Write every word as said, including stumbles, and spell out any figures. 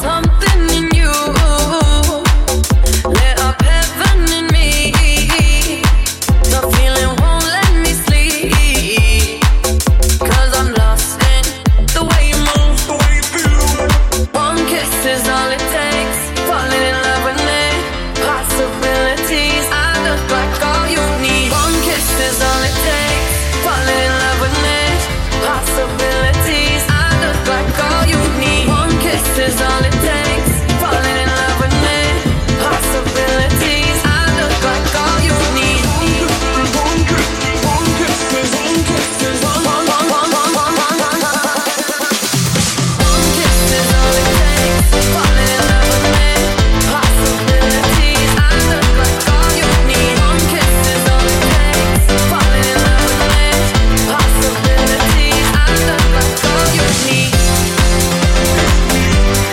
something in you. Lit up heaven in me. The feeling won't let me sleep. Cause I'm lost in the way you move, the way you feel. One kiss is all it takes. Falling in love with me. Possibilities, I look like all you need. One kiss is all it takes. Falling in love with me. Possibilities, I look like all you need. One kiss is all it takes.